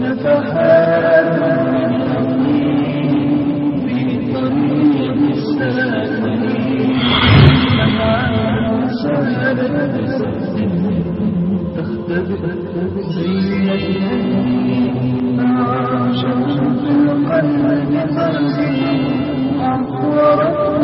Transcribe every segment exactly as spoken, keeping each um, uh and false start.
نفحات من حنين في طريق السالمين نفعات سهلة بسهل تختبئ زينة مع شمس القلب قلبي عطرت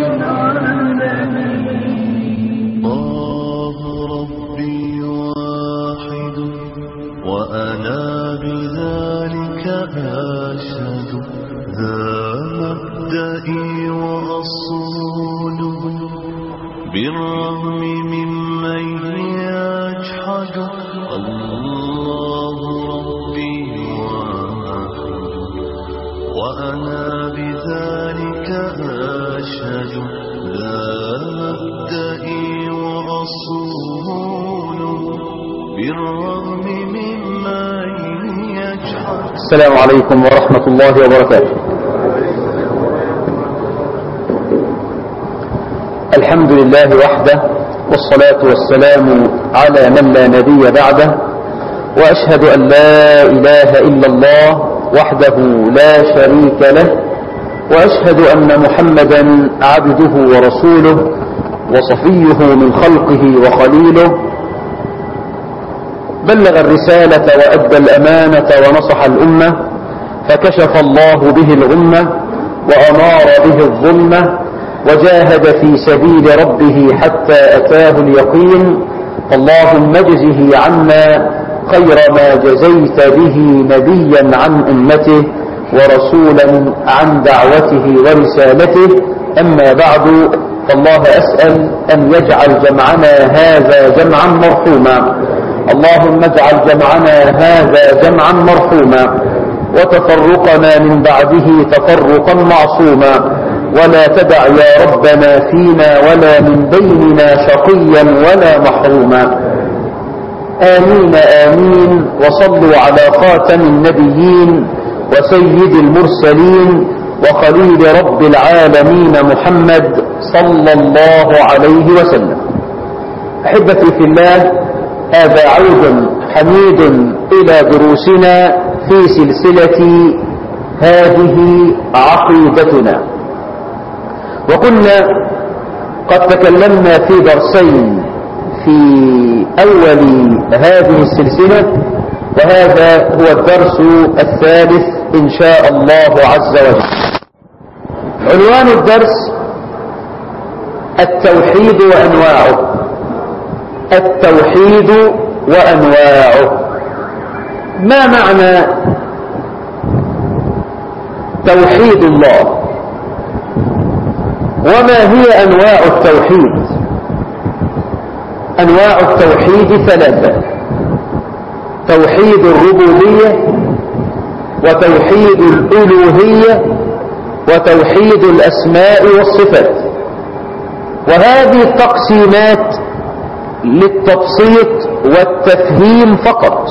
العالمين. الله ربي واحد وأنا بذلك أشهد ذا مبدئي وأصوله بالرغم ممن يجحد. الله ربي واحد وأنا بذلك أشهد ذا مبدئي وأصوله بالرغم ممن يجحد. السلام عليكم ورحمة الله وبركاته. الحمد لله وحده والصلاة والسلام على من لا نبي بعده، وأشهد أن لا إله إلا الله وحده لا شريك له، وأشهد أن محمدا عبده ورسوله وصفيه من خلقه وخليله، بلغ الرسالة وأدى الأمانة ونصح الأمة، فكشف الله به الغمة وأنار به الظلمة، وجاهد في سبيل ربه حتى أتاه اليقين. اللهم اجزه عنا خير ما جزيت به نبيا عن أمته ورسولا عن دعوته ورسالته. أما بعد، فالله أسأل أن يجعل جمعنا هذا جمعا مرحوما. اللهم اجعل جمعنا هذا جمعا مرحوما، وتفرقنا من بعده تفرقا معصوما، ولا تدع يا ربنا فينا ولا من بيننا شقيا ولا محروما. آمين آمين. وصلوا على خاتم النبيين وسيد المرسلين وخليل رب العالمين محمد صلى الله عليه وسلم. أحبتي في الله، هذا عود حميد إلى دروسنا في سلسلة هذه عقيدتنا، وكنا قد تكلمنا في درسين في أول هذه السلسلة، وهذا هو الدرس الثالث إن شاء الله عز وجل. عنوان الدرس التوحيد وأنواعه. التوحيد وأنواعه. ما معنى توحيد الله؟ وما هي أنواع التوحيد؟ أنواع التوحيد ثلاثة: توحيد الربوبية، وتوحيد الألوهية، وتوحيد الأسماء والصفات. وهذه التقسيمات للتبسيط والتفهيم فقط.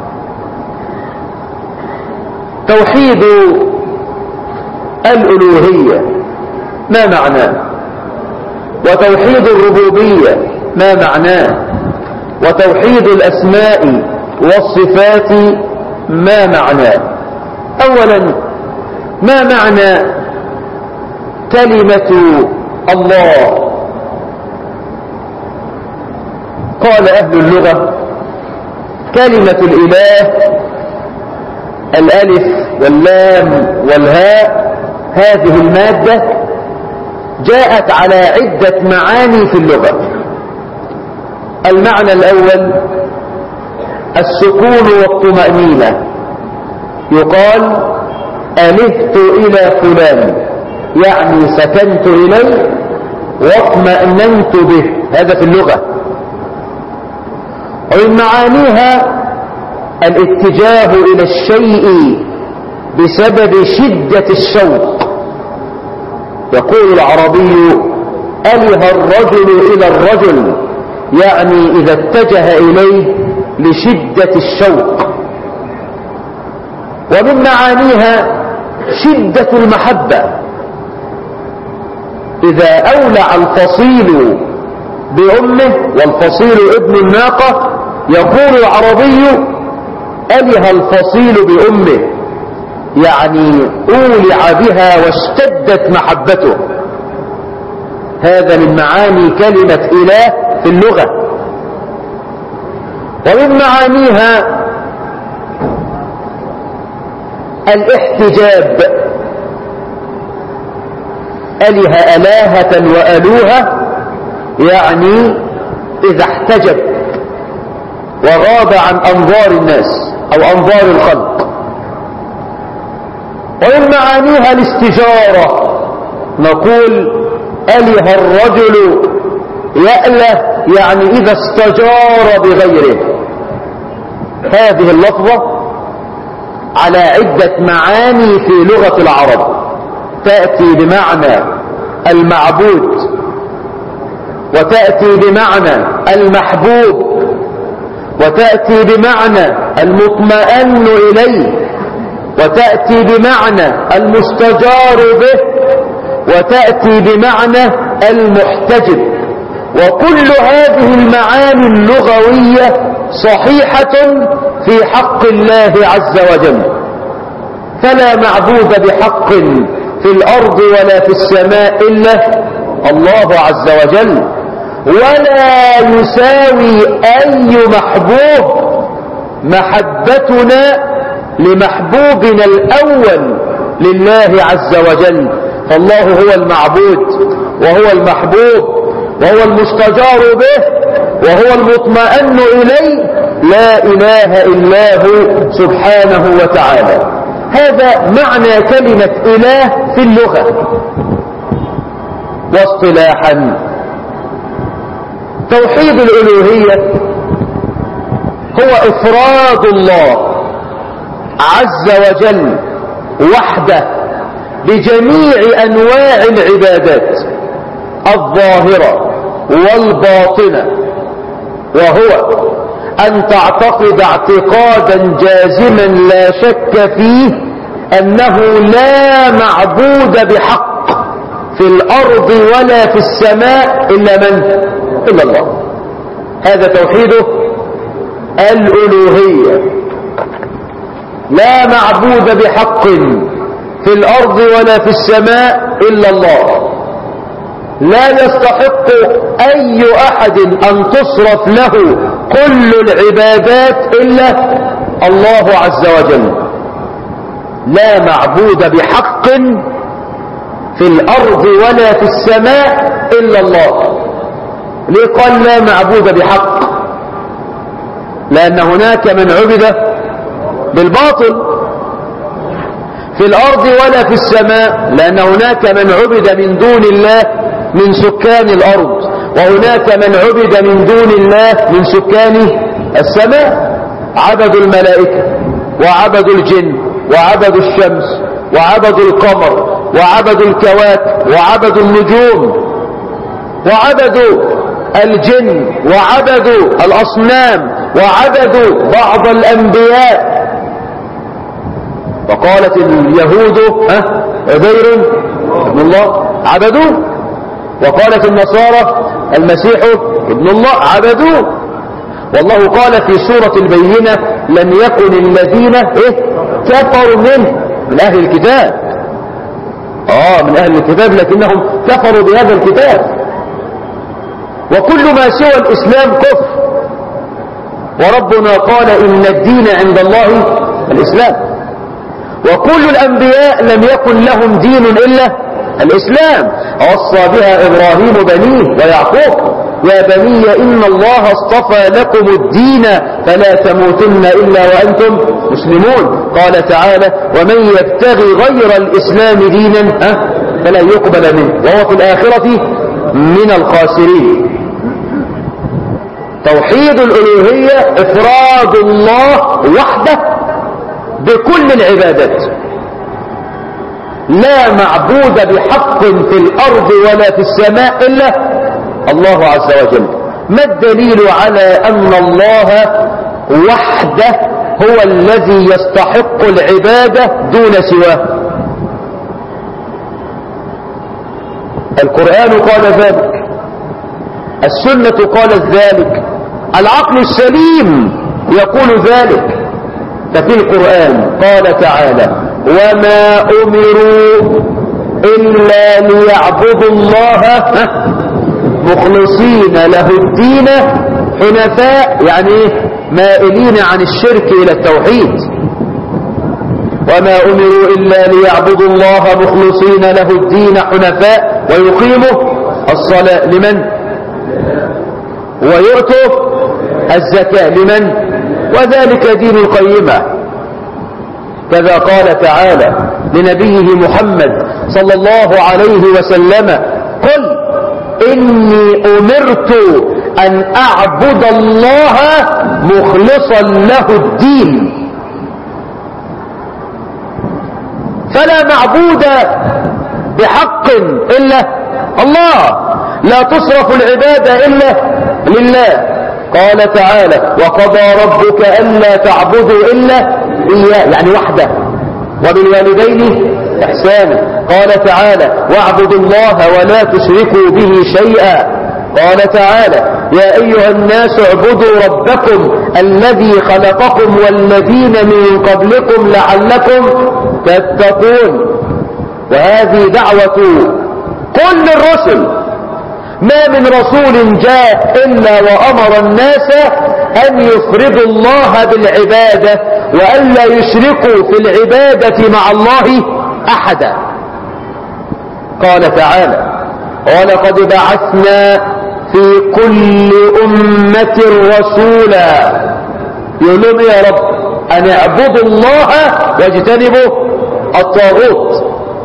توحيد الألوهية ما معناه؟ وتوحيد الربوبية ما معناه؟ وتوحيد الأسماء والصفات ما معناه؟ أولا، ما معنى كلمة الله؟ قال أهل اللغة: كلمة الإله، الألف واللام والهاء، هذه المادة جاءت على عدة معاني في اللغة. المعنى الأول السكون والطمأنينة، يقال ألفت إلى فلان، يعني سكنت إليه واطمأننت به، هذا في اللغة. ومن معانيها الاتجاه إلى الشيء بسبب شدة الشوق. يقول العربي: أله الرجل إلى الرجل، يعني إذا اتجه إليه لشدة الشوق. ومن معانيها شدة المحبة، إذا أولع الفصيل بأمه والفصيل ابن الناقة، يقول العربي: أله الفصيل بأمه، يعني أولع بها واشتدت محبته. هذا من معاني كلمة إله في اللغة. ومن معانيها الاحتجاب، أله ألاهة وألوهة، يعني إذا احتجب وغاب عن أنظار الناس أو أنظار الخلق. ومن معانيها الاستجارة، نقول أله الرجل يأله، يعني إذا استجار بغيره. هذه اللفظة على عدة معاني في لغة العرب، تأتي بمعنى المعبود، وتأتي بمعنى المحبوب، وتأتي بمعنى المطمئن إليه، وتأتي بمعنى المستجار به، وتأتي بمعنى المحتجب. وكل هذه المعاني اللغوية صحيحة في حق الله عز وجل. فلا معبود بحق في الأرض ولا في السماء إلا الله عز وجل، ولا يساوي أي محبوب محبتنا لمحبوبنا الأول لله عز وجل. فالله هو المعبود وهو المحبوب وهو المستجار به وهو المطمئن إليه، لا إله إلا هو سبحانه وتعالى. هذا معنى كلمة إله في اللغة. واصطلاحا، توحيد الألوهية هو إفراد الله عز وجل وحده بجميع أنواع العبادات الظاهرة والباطنة، وهو أن تعتقد اعتقادا جازما لا شك فيه أنه لا معبود بحق في الأرض ولا في السماء إلا من؟ إلا الله. هذا توحيده الألوهية. لا معبود بحق في الأرض ولا في السماء إلا الله. لا يستحق أي أحد أن تصرف له كل العبادات إلا الله عز وجل. لا معبود بحق في الأرض ولا في السماء إلا الله. ليه قال لا معبود بحق؟ لأن هناك من عبد بالباطل في الأرض ولا في السماء، لأن هناك من عبد من دون الله من سكان الأرض، وهناك من عبد من دون الله من سكان السماء. عبدوا الملائكة وعبدوا الجن وعبدوا الشمس وعبدوا القمر وعبدوا الكواكب وعبدوا النجوم وعبدوا الجن وعبدوا الأصنام وعبدوا بعض الأنبياء. وقالت اليهود ها عزير ابن الله، عبدوه. وقالت النصارى المسيح ابن الله، عبدوه. والله قال في سورة البينة لم يكن الذين إيه كفروا منه من أهل الكتاب، آه من أهل الكتاب لكنهم كفروا بهذا الكتاب. وكل ما سوى الإسلام كفر، وربنا قال إن الدين عند الله الإسلام. وكل الأنبياء لم يكن لهم دين إلا الإسلام. وصى بها إبراهيم بنيه ويعقوب يا بني إن الله اصطفى لكم الدين فلا تموتن إلا وأنتم مسلمون. قال تعالى ومن يبتغي غير الإسلام دينا فلا يقبل منه وهو في الآخرة من الخاسرين. توحيد الألوهية إفراد الله وحده بكل العبادات. لا معبود بحق في الأرض ولا في السماء إلا الله عز وجل. ما الدليل على أن الله وحده هو الذي يستحق العبادة دون سواه؟ القرآن قال ذلك، السنة قالت ذلك، العقل السليم يقول ذلك. ففي القرآن قال تعالى وما أمروا إلا ليعبدوا الله مخلصين له الدين حنفاء، يعني مائلين عن الشرك إلى التوحيد. وما أمروا إلا ليعبدوا الله مخلصين له الدين حنفاء ويقيموا الصلاة لمن؟ ويؤتوا الزكاة لمن؟ وذلك دين القيمة. كذا قال تعالى لنبيه محمد صلى الله عليه وسلم قل إني أمرت أن أعبد الله مخلصا له الدين. فلا معبود بحق إلا الله، لا تصرف العبادة إلا لله. قال تعالى وقضى ربك ألا تعبدوا إلا إياه، يعني وحده، وبالوالدين إحسانا. قال تعالى واعبدوا الله ولا تشركوا به شيئا. قال تعالى يا أيها الناس اعبدوا ربكم الذي خلقكم والذين من قبلكم لعلكم تتقون. وهذه دعوة كل الرسل، ما من رسول جاء إلا وأمر الناس أن يفردوا الله بالعبادة وأن لا يشركوا في العبادة مع الله أحدا. قال تعالى ولقد بعثنا في كل أمة رسولا يقول لهم يا رب أن اعبدوا الله واجتنبوا الطاغوت.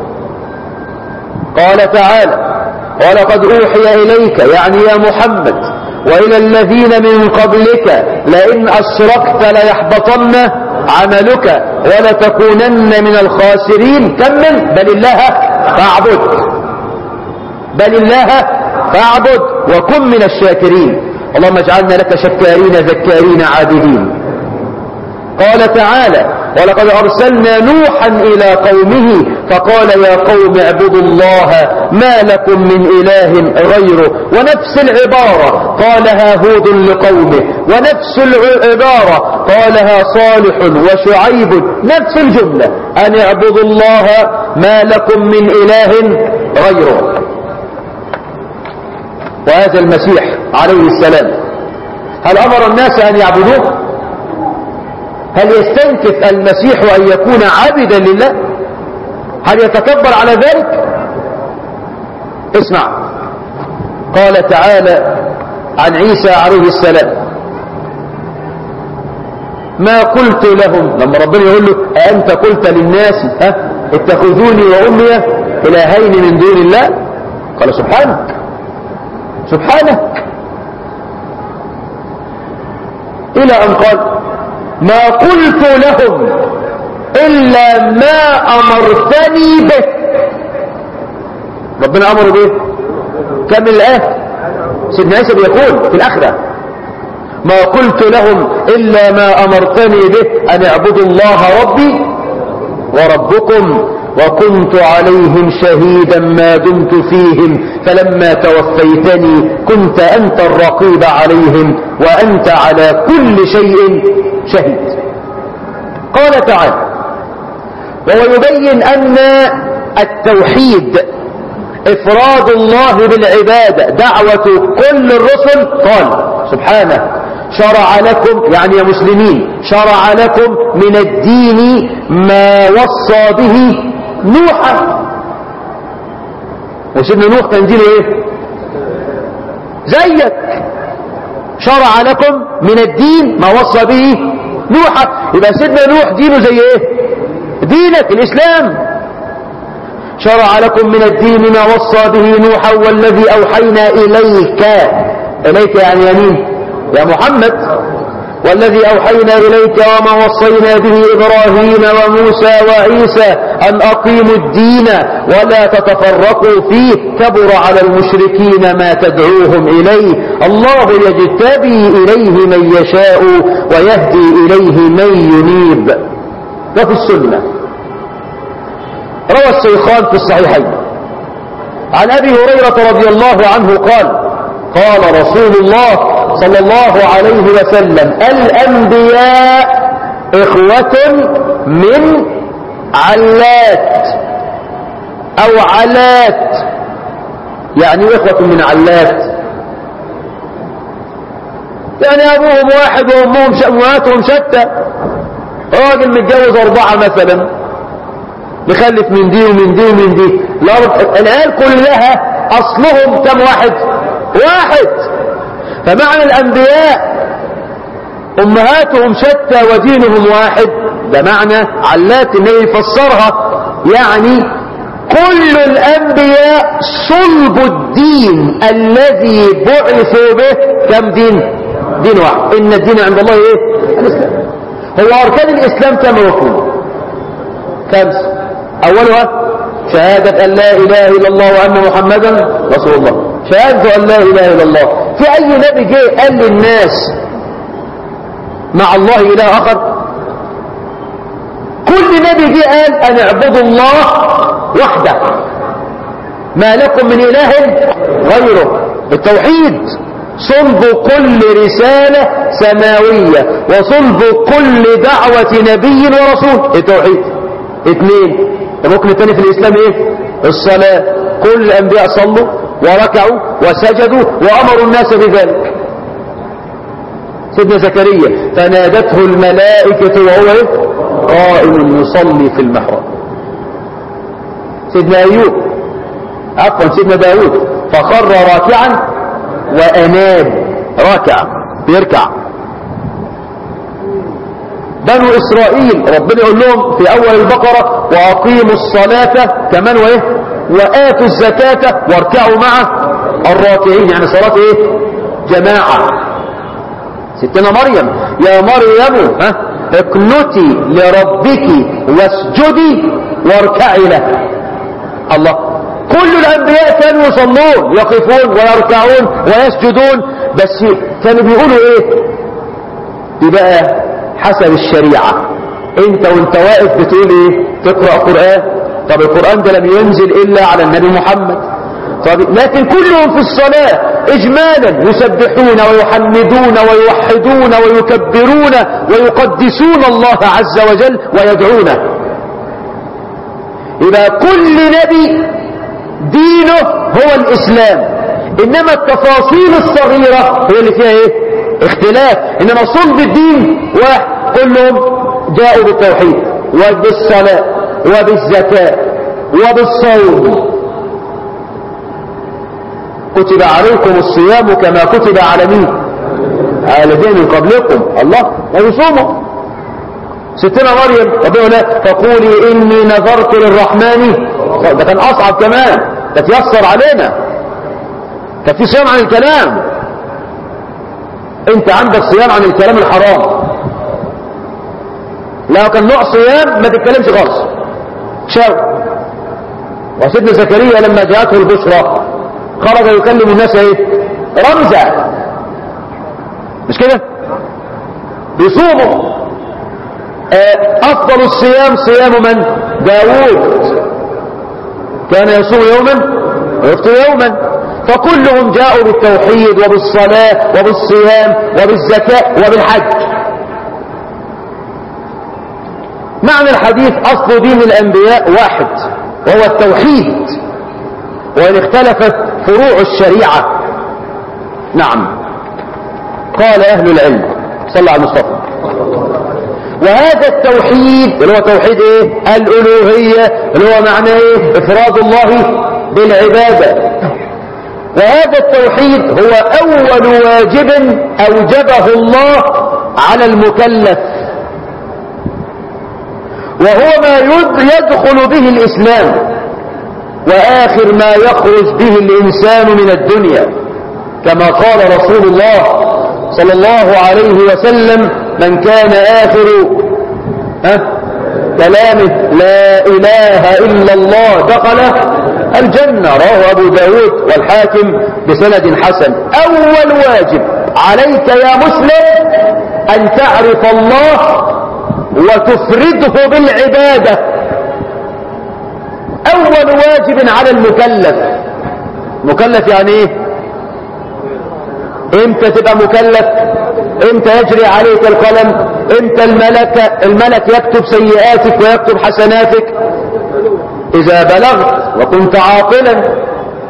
قال تعالى ولقد أوحي إليك، يعني يا محمد، وإلى الذين من قبلك لئن أشركت ليحبطن عملك ولتكونن من الخاسرين. كمل بل الله فاعبد، بل الله فاعبد وكن من الشاكرين. اللهم اجعلنا لك شكارين ذكارين عابدين. قال تعالى ولقد أرسلنا نوحا إلى قومه فقال يا قوم اعبدوا الله ما لكم من إله غيره. ونفس العبارة قالها هود لقومه، ونفس العبارة قالها صالح وشعيب، نفس الجملة أن اعبدوا الله ما لكم من إله غيره. وهذا المسيح عليه السلام هل أمر الناس أن يعبدوه؟ هل يستنكف المسيح أن يكون عابدا لله؟ هل يتكبر على ذلك؟ اسمع، قال تعالى عن عيسى عليه السلام ما قلت لهم، لما ربنا يقول له أأنت قلت للناس ها اتخذوني وأمي إلهين من دون الله؟ قال سبحانك سبحانك، إلى أن قال ما قلت لهم إلا ما أمرتني به. ربنا أمر به كم الآية؟ سيدنا عيسى بيقول في الآخرة ما قلت لهم إلا ما أمرتني به أن اعبدوا الله ربي وربكم وكنت عليهم شهيدا ما دمت فيهم فلما توفيتني كنت أنت الرقيب عليهم وأنت على كل شيء شهيد. قال تعالى وهو يبين أن التوحيد إفراد الله بالعبادة دعوة كل الرسل. قال سبحانه شرع لكم، يعني يا مسلمين، شرع لكم من الدين ما وصى به نوحا. وسيدنا نوح كان دينه ايه؟ زيك. شرع لكم من الدين ما وصى به نوحا، يبقى سيدنا نوح دينه زي ايه؟ دينك الاسلام. شرع لكم من الدين ما وصى به نوحا والذي اوحينا اليك، اليك يعني يمين يا محمد، والذي أوحينا إليك وما وصينا به إبراهيم وموسى وعيسى أن أقيموا الدين ولا تتفرقوا فيه كبر على المشركين ما تدعوهم إليه الله يجتبي إليه من يشاء ويهدي إليه من ينيب. وفي السنة روى الشيخان في الصحيحين عن أبي هريرة رضي الله عنه قال قال رسول الله صلى الله عليه وسلم الأنبياء إخوة من علات أو علات. يعني إخوة من علات يعني أبوهم واحد وأمهم أمهاتهم شتى. راجل متجوز أربعة مثلا، مخلف من دي ومن دي ومن دي، العيال كلها أصلهم كم واحد؟ واحد. فمعنى الأنبياء أمهاتهم شتى ودينهم واحد، ده معنى علات النبي يفسرها. يعني كل الأنبياء صلب الدين الذي بعثوا به كم دين؟ دين واحد. إن الدين عند الله إيه؟ الإسلام. هو أركان الإسلام كم ركن؟ خمس. أولها شهادة أن لا إله إلا الله وأن محمدا رسول الله. شهادة أن لا إله إلا الله. في أي نبي جاء قال للناس مع الله إله آخر؟ كل نبي جاء قال أن اعبدوا الله وحده ما لكم من إله غيره. التوحيد صلب كل رسالة سماوية وصلب كل دعوة نبي ورسول. التوحيد. اثنين. الركن الثاني في الإسلام ايه؟ الصلاة. كل الأنبياء صلوا وركعوا وسجدوا وأمروا الناس بذلك. سيدنا زكريا فنادته الملائكة وهو ايه؟ قائم يصلي في المحراب. سيدنا أيوب عفوا سيدنا داود فخر راكعا وأناب. راكع بيركع. بنو إسرائيل ربنا يقول لهم في أول البقرة وأقيموا الصلاة كمان وإيه وآتوا الزكاة واركعوا مع الراكعين. يعني صلاة إيه؟ جماعة. ستنا مريم يا مريم ها اقنتي لربك واسجدي واركعي له. الله. كل الأنبياء كانوا يصلون يقفون ويركعون ويسجدون، بس كانوا بيقولوا ايه؟ دي بقى حسب الشريعة. انت وانت واقف بتقول ايه؟ تقرأ قرآن. طب القرآن ده لم ينزل إلا على النبي محمد. طب لكن كلهم في الصلاة إجمالا يسبحون ويحمدون ويوحدون ويكبرون ويقدسون الله عز وجل ويدعونه. إذا كل نبي دينه هو الإسلام، إنما التفاصيل الصغيرة هي اللي فيها إيه؟ اختلاف. إنما صلب الدين واحد. كلهم جاءوا بالتوحيد وبالصلاة وبالزكاة وبالصوم. كتب عليكم الصيام كما كتب على مين؟ على الذين من قبلكم. الله ويصوموا. ستنا مريم ربنا يقول فقولي إني نذرت للرحمن. ده كان أصعب كمان، ده تيسر علينا. كان في صيام عن الكلام. انت عندك صيام عن الكلام الحرام. لو كان نوع صيام ما تتكلمش خالص. شاو. وسيدنا زكريا لما جاءته البشرى خرج يكلم الناس ايه؟ رمزا. مش كده؟ بيصوموا. افضل الصيام صيام من؟ داوود كان يصوم يوما ويفطر يوما. فكلهم جاءوا بالتوحيد وبالصلاة وبالصيام وبالزكاة وبالحج. معنى الحديث أصل دين الأنبياء واحد وهو التوحيد، وإن اختلفت فروع الشريعة. نعم. قال أهل العلم صلى على المصطفى. وهذا التوحيد اللي هو توحيد ايه؟ الألوهية، اللي هو معناه ايه؟ إفراد الله بالعبادة. وهذا التوحيد هو أول واجب أوجبه الله على المكلف، وهو ما يدخل به الإسلام وآخر ما يخرج به الإنسان من الدنيا، كما قال رسول الله صلى الله عليه وسلم من كان آخر ها كلامه لا إله إلا الله دخل الجنة. رواه أبو داود والحاكم بسند حسن. أول واجب عليك يا مسلم أن تعرف الله وتفرده بالعبادة. أول واجب على المكلف. مكلف يعني ايه؟ امتى تبقى مكلف؟ امتى يجري عليك القلم؟ انت الملك الملك يكتب سيئاتك ويكتب حسناتك اذا بلغت وكنت عاقلا.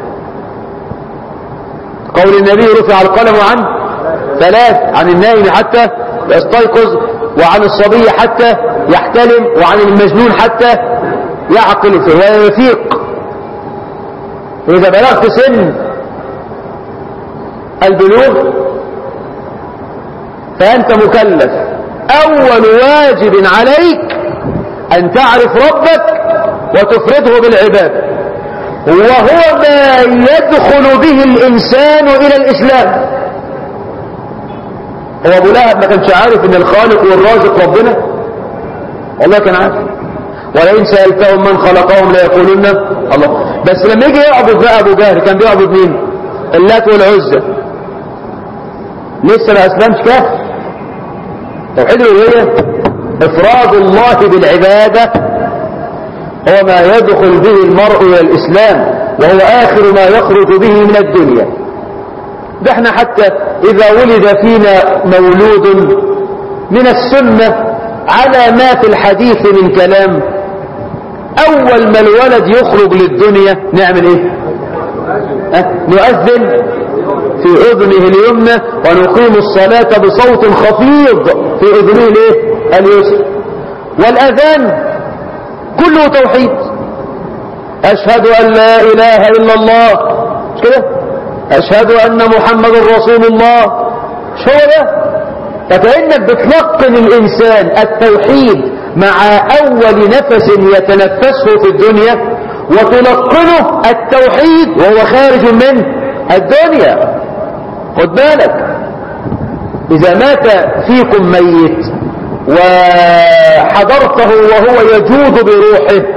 قول النبي رفع القلم عن ثلاث: عن النائم حتى يستيقظ، وعن الصبي حتى يحتلم، وعن المجنون حتى يعقل ويفيق. إذا بلغت سن البلوغ فأنت مكلف. أول واجب عليك أن تعرف ربك وتفرده بالعبادة، وهو ما يدخل به الإنسان إلى الإسلام. هو أبو لهب ما كانش عارف إن الخالق والرازق ربنا؟ والله كان عارف. ولئن سألتهم من خلقهم ليقولن الله. بس لما يجي يعبد بقى أبو جهل كان بيعبد مين؟ اللات والعزى. لسه ما أسلمش كافر. توحيد الألوهية إفراد الله بالعبادة هو ما يدخل به المرء إلى الإسلام، وهو آخر ما يخرج به من الدنيا. ده احنا حتى إذا ولد فينا مولود من السنة على ما في الحديث من كلام، أول ما الولد يخرج للدنيا نعمل إيه؟ أه؟ نؤذن في أذنه اليمنى ونقيم الصلاة بصوت خفيض في أذنه الإيه؟ اليسرى. والأذان كله توحيد. أشهد أن لا إله إلا الله، مش كده؟ أشهد أن محمد رسول الله، مش هو ده؟ فكأنك بتلقن الإنسان التوحيد مع أول نفس يتنفسه في الدنيا، وتلقنه التوحيد وهو خارج من الدنيا. خد بالك، إذا مات فيكم ميت وحضرته وهو يجود بروحه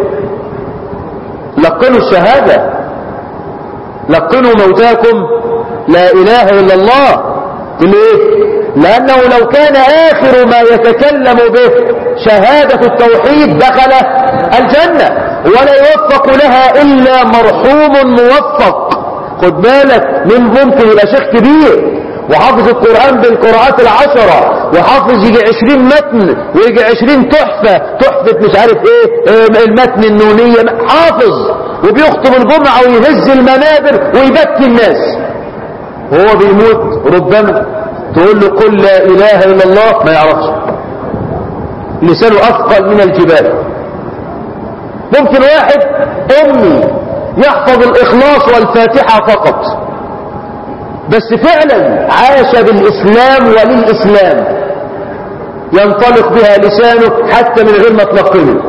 لقنوا الشهادة، لقنوا موتاكم لا إله إلا الله. ليه؟ لأنه لو كان آخر ما يتكلم به شهادة التوحيد دخل الجنة، ولا يوفق لها إلا مرحوم موفق. خد بالك، من ممكن يبقى شيخ كبير وحافظ القرآن بالقراءات العشرة، وحافظ يجي عشرين متن ويجي عشرين تحفة، تحفة مش عارف ايه, إيه المتن النونية، حافظ وبيخطب الجمعة ويهز المنابر ويبكي الناس، وهو بيموت ربما تقول له قل لا إله إلا الله ما يعرفش، لسانه أثقل من الجبال. ممكن واحد أمي يحفظ الإخلاص والفاتحة فقط، بس فعلا عاش بالإسلام وللإسلام، ينطلق بها لسانه حتى من غير ما تلقنه.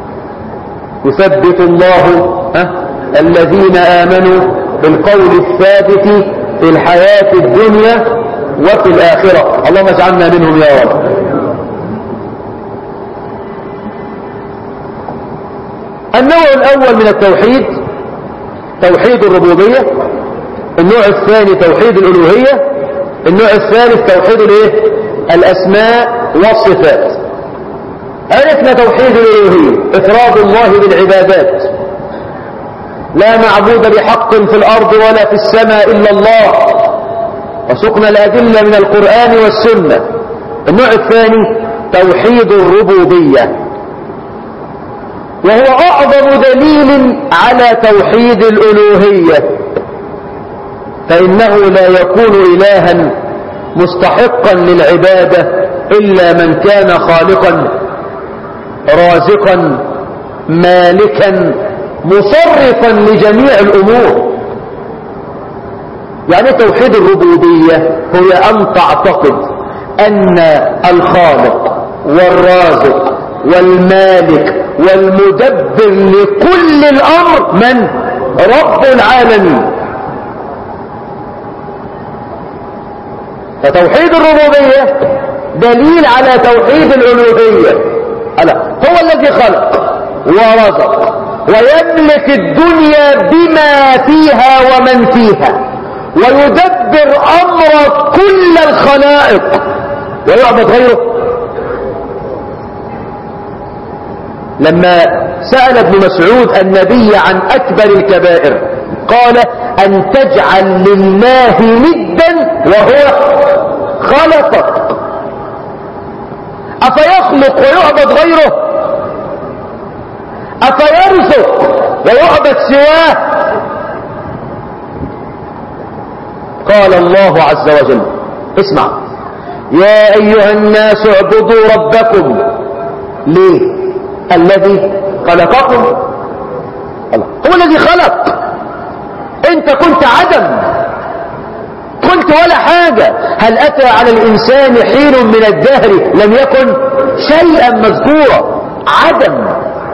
يثبت الله أه؟ الذين آمنوا بالقول الثابت في الحياة الدنيا وفي الآخرة. اللهم اجعلنا منهم يا رب. النوع الأول من التوحيد توحيد الربوبية، النوع الثاني توحيد الألوهية، النوع الثالث توحيد الايه؟ الأسماء والصفات. عرفنا توحيد الألوهية إفراد الله بالعبادات، لا معبود بحق في الأرض ولا في السماء إلا الله، وسقنا الأدلة من القرآن والسنة. النوع الثاني توحيد الربوبية، وهو أعظم دليل على توحيد الألوهية، فإنه لا يكون إلها مستحقا للعبادة إلا من كان خالقا رازقا مالكا مصرفا لجميع الأمور. يعني توحيد الربوبية هي أن تعتقد أن الخالق والرازق والمالك والمدبر لكل الأمر من؟ رب العالمين. فتوحيد الربوبية دليل على توحيد الألوهية. هو الذي خلق ورزق ويملك الدنيا بما فيها ومن فيها، ويدبر أمر كل الخلائق ويعبد غيره. لما سأل ابن مسعود النبي عن أكبر الكبائر قال أن تجعل لله ندا وهو خلقك. أفيخلق ويعبد غيره؟ أفيرزق ويعبد سواه؟ قال الله عز وجل اسمع يا أيها الناس اعبدوا ربكم. ليه؟ الذي خلقكم. الله هو الذي خلق. انت كنت عدم، كنت ولا حاجة. هل أتى على الإنسان حين من الدهر لم يكن شيئا مذكورا؟ عدم.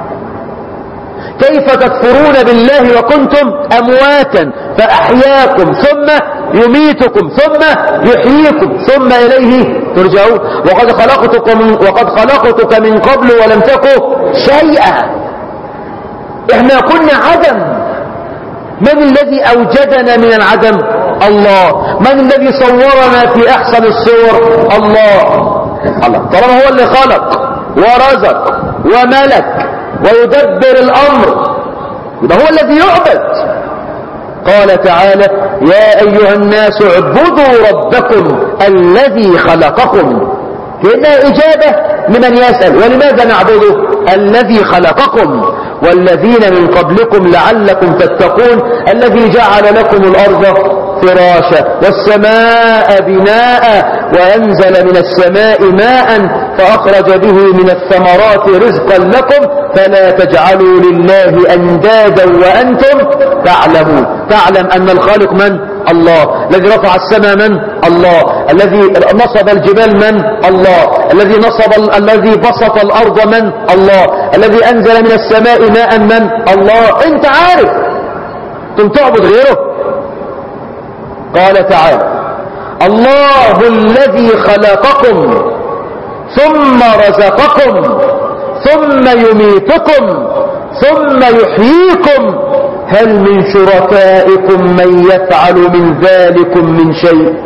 كيف تكفرون بالله وكنتم أمواتا فأحياكم ثم يميتكم ثم يحييكم ثم إليه ترجعون. وقد خلقتك من, وقد خلقتك من قبل ولم تكن شيئا. احنا كنا عدم. من الذي أوجدنا من العدم؟ الله. من الذي صورنا في أحسن الصور؟ الله. الله طالما هو اللي خلق ورزق وملك ويدبر الأمر يبقى هو الذي يعبد. قال تعالى يا أيها الناس اعبدوا ربكم الذي خلقكم. هنا إجابة لمن يسأل ولماذا نعبده؟ الذي خلقكم والذين من قبلكم لعلكم تتقون. الذي جعل لكم الأرض فراشا والسماء بناء وأنزل من السماء ماء فأخرج به من الثمرات رزقا لكم فلا تجعلوا لله أندادا وأنتم تعلمون. تعلم أن الخالق من؟ الله. الذي رفع السماء من؟ الله. الذي نصب الجبال من؟ الله. الذي نصب الذي بسط الأرض من؟ الله. الذي أنزل من السماء ماء من؟ الله. أنت عارف ثم تعبد غيره. قال تعالى الله الذي خلقكم ثم رزقكم ثم يميتكم ثم يحييكم هل من شركائكم من يفعل من ذلكم من شيء؟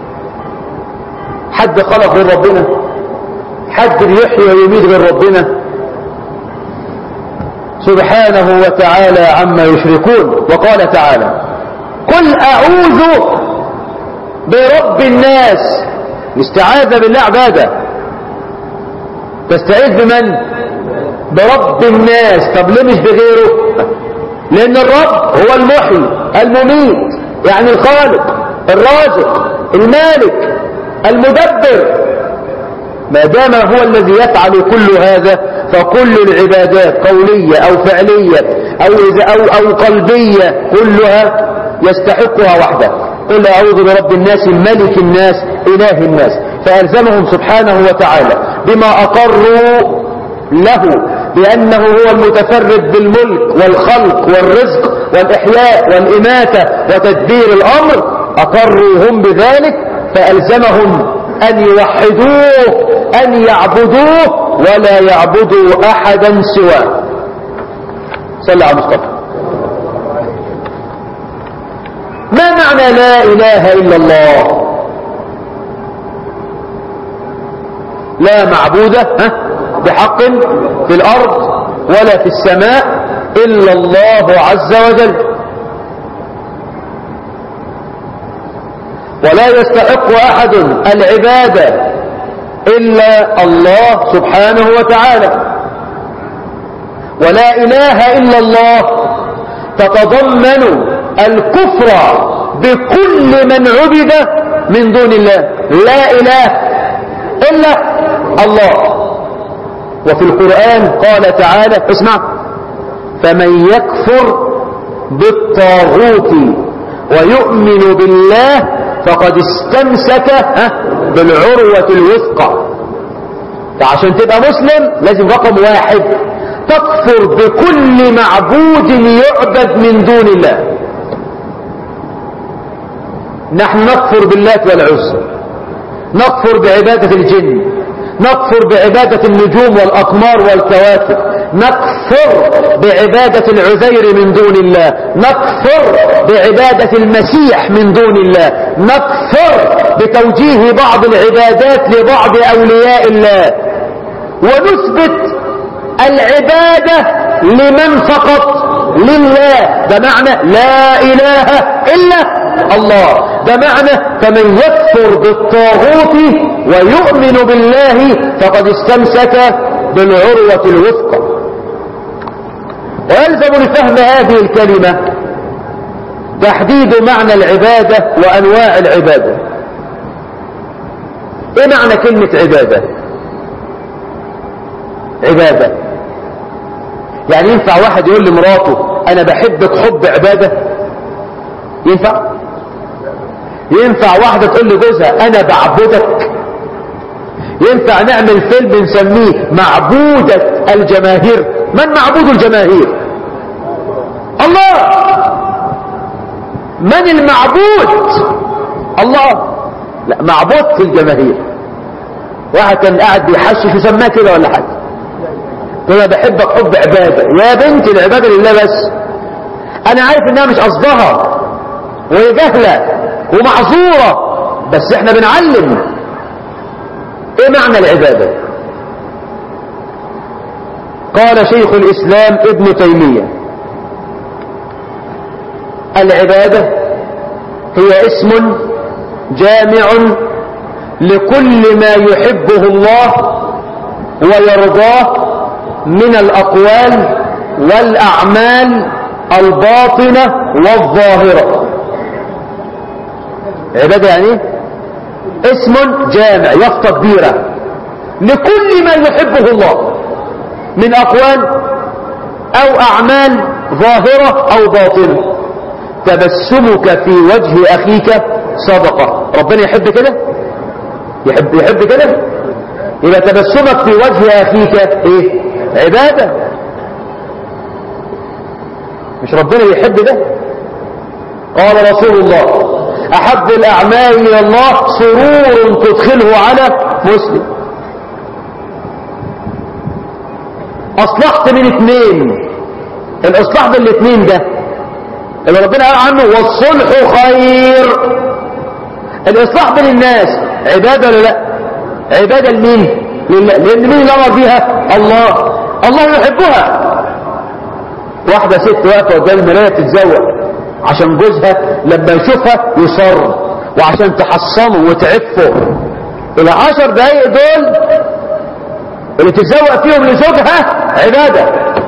حد خلق غير ربنا؟ حد يحيي ويميت غير ربنا سبحانه وتعالى عما يشركون. وقال تعالى قل أعوذ برب الناس. الاستعاذة بالله عبادة. تستعيذ بمن؟ برب الناس. طب ليه مش بغيره؟ لأن الرب هو المحيي المميت يعني الخالق الرازق المالك المدبر. ما دام هو الذي يفعل كل هذا فكل العبادات قولية أو فعلية أو, أو, أو قلبية كلها يستحقها وحده. قل أعوذ برب الناس ملك الناس إله الناس. فألزمهم سبحانه وتعالى بما أقروا له بأنه هو المتفرد بالملك والخلق والرزق والإحياء والإماتة وتدبير الأمر. أقروا هم بذلك فألزمهم أن يوحدوه أن يعبدوه ولا يعبدوا أحدا سواه. صلى على مصطفى. ما معنى لا إله إلا الله؟ لا معبود بحق في الأرض ولا في السماء إلا الله عز وجل. ولا يستحق أحد العبادة إلا الله سبحانه وتعالى. ولا إله إلا الله تتضمن الكفر بكل من عبد من دون الله. لا إله إلا الله. وفي القرآن قال تعالى اسمع فمن يكفر بالطاغوت ويؤمن بالله فقد استمسك بالعروة الوثقى. فعشان تبقى مسلم لازم رقم واحد تكفر بكل معبود يعبد من دون الله. نحن نكفر باللات والعزى، نكفر بعبادة الجن، نكفر بعبادة النجوم والأقمار والكواكب، نكفر بعبادة العزير من دون الله، نكفر بعبادة المسيح من دون الله، نكفر بتوجيه بعض العبادات لبعض أولياء الله، ونثبت العبادة لمن فقط لله. ده معنى لا إله إلا الله. ده معنى فمن يكفر بالطاغوت ويؤمن بالله فقد استمسك بالعروة الوثقى. ويلزم لفهم هذه الكلمة تحديد معنى العبادة وأنواع العبادة. ايه معنى كلمة عبادة؟ عبادة يعني ينفع واحد يقول لمراته انا بحبك حب عبادة؟ ينفع؟ ينفع واحدة تقول لجوزها انا بعبدك؟ ينفع نعمل فيلم نسميه معبودة الجماهير؟ من معبود الجماهير؟ الله. من المعبود؟ الله. لا، معبود في الجماهير. واحد كان قاعد بيحشش وسماه كده ولا حاجة، انا بحبك حب عبادة. يا بنتي العبادة لله بس. انا عارف انها مش قصدها وهي جهلة ومعذورة، بس احنا بنعلم ايه معنى العبادة. قال شيخ الاسلام ابن تيمية العبادة هي اسم جامع لكل ما يحبه الله ويرضاه من الأقوال والأعمال الباطنة والظاهرة. عبادة يعني اسم جامع، يافطة كبيرة لكل ما يحبه الله من أقوال أو أعمال ظاهرة أو باطنة. تبسمك في وجه أخيك صدقة. ربنا يحب كده؟ يحب يحب كده؟ يبقى تبسمك في وجه أخيك إيه؟ عبادة. مش ربنا يحب ده؟ قال رسول الله أحب الأعمال إلى الله سرور تدخله على مسلم. أصلحت من اثنين، الإصلاح بين الاثنين ده اللي ربنا قال عنه والصلح خير. الإصلاح بين الناس عبادة ولا لا؟ عبادة لمين؟ لله. لأن مين اللي أمر بيها؟ الله. الله يحبها. واحدة ست واقفة قدام المراية تتزوج عشان جوزها لما يشوفها يصر، وعشان تحصنه وتعفه. العشر دقايق دول اللي تتزوج فيهم لزوجها عبادة.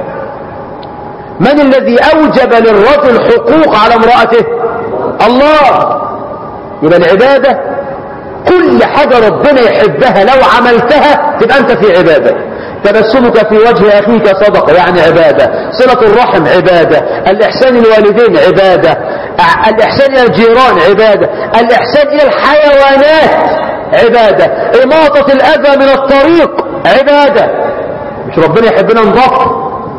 من الذي أوجب للرجل حقوق على امرأته؟ الله. يبقى العبادة كل حاجة ربنا يحبها لو عملتها تبقى أنت في عبادة. تبسمك في وجه أخيك صدقة يعني عبادة. صلة الرحم عبادة. الإحسان للوالدين عبادة. الإحسان إلى الجيران عبادة. الإحسان إلى الحيوانات عبادة. إماطة الأذى من الطريق عبادة. مش ربنا يحبنا نضاف؟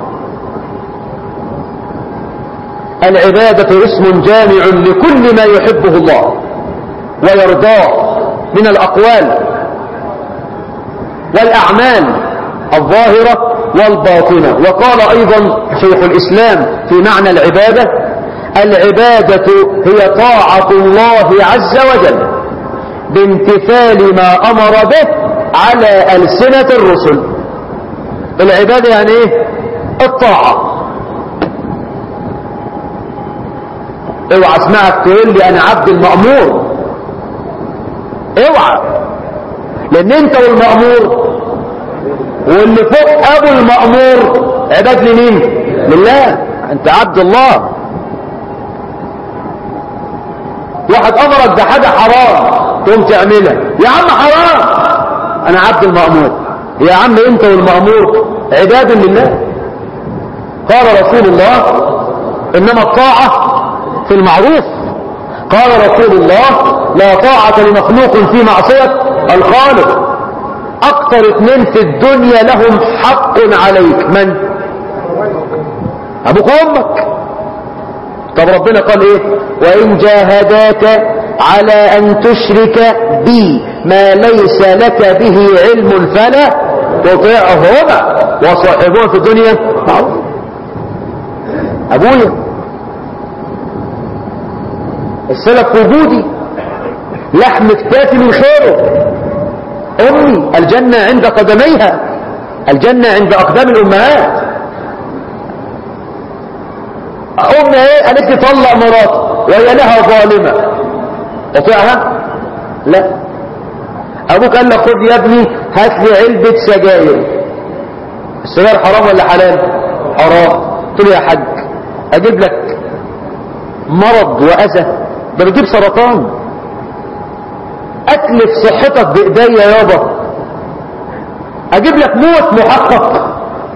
العبادة اسم جامع لكل ما يحبه الله ويرضاه من الأقوال والأعمال الظاهرة والباطنة. وقال أيضا شيخ الإسلام في معنى العبادة العبادة هي طاعة الله عز وجل بامتثال ما أمر به على ألسنة الرسل. العبادة يعني ايه؟ الطاعة. اوعى اسمعك تقول لي انا عبد المأمور، اوعى، لان انت والمأمور واللي فوق ابو المأمور عباد لمين؟ لله. انت عبد الله. واحد امرك بحاجة حرام تقوم تعملها، يا عم حرام، انا عبد المأمور. يا عم انت والمأمور عباد لله. قال رسول الله انما الطاعة في المعروف. قال رسول الله لا طاعة لمخلوق في معصية الخالق. اكثر اثنين في الدنيا لهم حق عليك من؟ ابوك وامك. طب ربنا قال ايه؟ وان جاهداك على ان تشرك بي ما ليس لك به علم فلا تطيعهما وصاحبهما في الدنيا معروف. ابويا السلف وجودي، لحم كتافي من خيره. امي الجنة عند قدميها، الجنة عند اقدام الامهات. امي ايه قالت لي طلق مراتي وهي لها ظالمه، اطيعها؟ لا. ابوك قال لك خد يا ابني هات لي علبه سجاير، السجاير حرام ولا حلال؟ حرام. قلت له يا حاج اجيب لك مرض واذى، ده بتجيب سرطان، اتلف صحتك بايديا يابا، اجيب لك موت محقق؟